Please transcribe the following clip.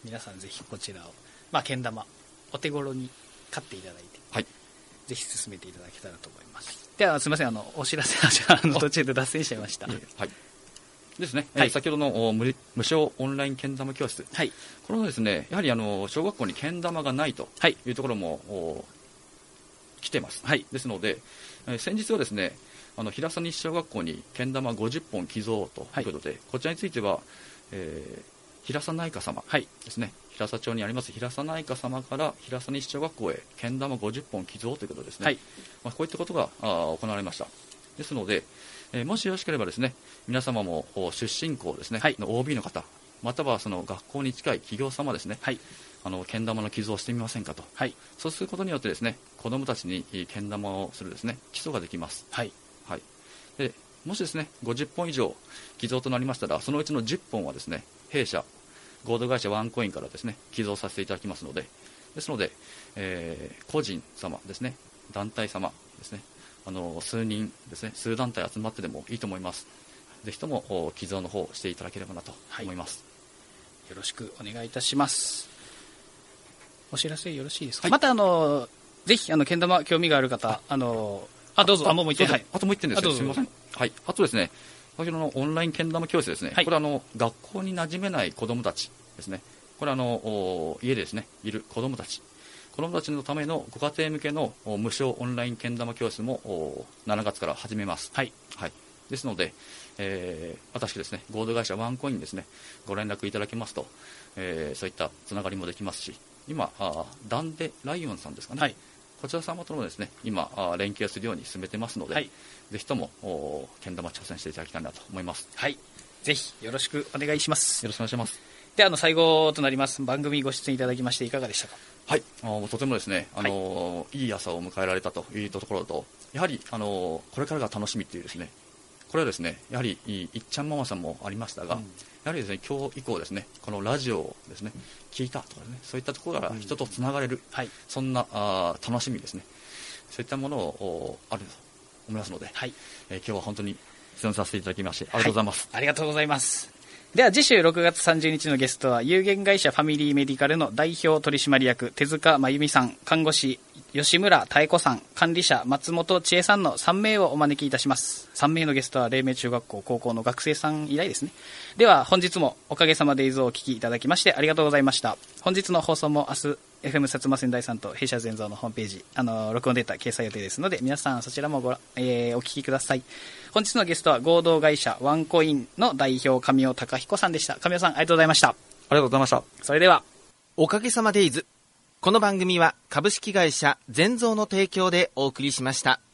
皆さんぜひこちらを、けん玉お手頃に買っていただいて、はい、ぜひ進めていただけたらと思います。ではすみません、お知らせ途中で脱線しちゃいました。 はいですね、はい、先ほどの無償オンラインけん玉教室、はい、これはですね、やはり小学校にけん玉がないというところも、来てます、はい、ですので、先日はですね、平佐西小学校にけん玉50本寄贈ということで、はい、こちらについては、平佐内科様ですね、平佐町にあります平佐内科様から平佐西小学校へけん玉50本寄贈ということですね、はい、こういったことが行われました。ですので、もしよろしければですね、皆様も出身校ですね、はい、の OB の方、またはその学校に近い企業様ですね、はい、けん玉の寄贈をしてみませんかと、はい、そうすることによってですね、子どもたちにけん玉をするですね、基礎ができます。はいはい、でもしですね、50本以上寄贈となりましたら、そのうちの10本はですね、弊社合同会社ワンコインからですね、寄贈させていただきますので、ですので、個人様ですね、団体様ですね、数人ですね、数団体集まってでもいいと思います。ぜひとも寄贈の方していただければなと思います。 はい、よろしくお願いいたします。お知らせよろしいですか。はい、またぜひけん玉興味がある方、どうぞ。もう一点、はい、 あともう一点ですね。すみません。はい。あとですね、先ほどのオンラインけん玉教室ですね。はい、これ学校に馴染めない子どもたちですね。これ家でですねいる子どもたちのためのご家庭向けの無償オンラインけん玉教室も7月から始めます。はい。はい。ですので、私ですね、合同会社ワンコインにですね、ご連絡いただけますと、そういったつながりもできますし、今ダンデライオンさんですかね。はい、こちら様ともですね、今連携するように進めてますので、はい、ぜひともけん玉挑戦していただきたいなと思います。 はい。ぜひよろしくお願いします。 よろしくお願いします。 で、最後となります。番組ご出演いただきましていかがでしたか。 はい、とてもですね、いい朝を迎えられたというところと、やはりこれからが楽しみというですね、これはですね、やはりいっちゃんママさんもありましたが、やはりですね、今日以降ですね、このラジオをですね、聞いたとかね、そういったところから人とつながれる、はい、そんな楽しみですね、そういったものをあると思いますので、はい、今日は本当に出演させていただきましてありがとうございます。 はい、ありがとうございます。では次週6月30日のゲストは有限会社ファミリーメディカルの代表取締役手塚真由美さん、看護師吉村妙子さん、管理者松本千恵さんの3名をお招きいたします。3名のゲストは黎明中学校高校の学生さん以来ですね。では本日もおかげさまで映像をお聞きいただきましてありがとうございました。本日の放送も明日 FM 薩摩仙台さんと弊社全蔵のホームページ録音データ掲載予定ですので、皆さんそちらもお聞きください。本日のゲストは合同会社ワンコインの代表神尾貴彦さんでした。神尾さん、ありがとうございました。ありがとうございました。 それではおかげさまデイズ、この番組は株式会社全蔵の提供でお送りしました。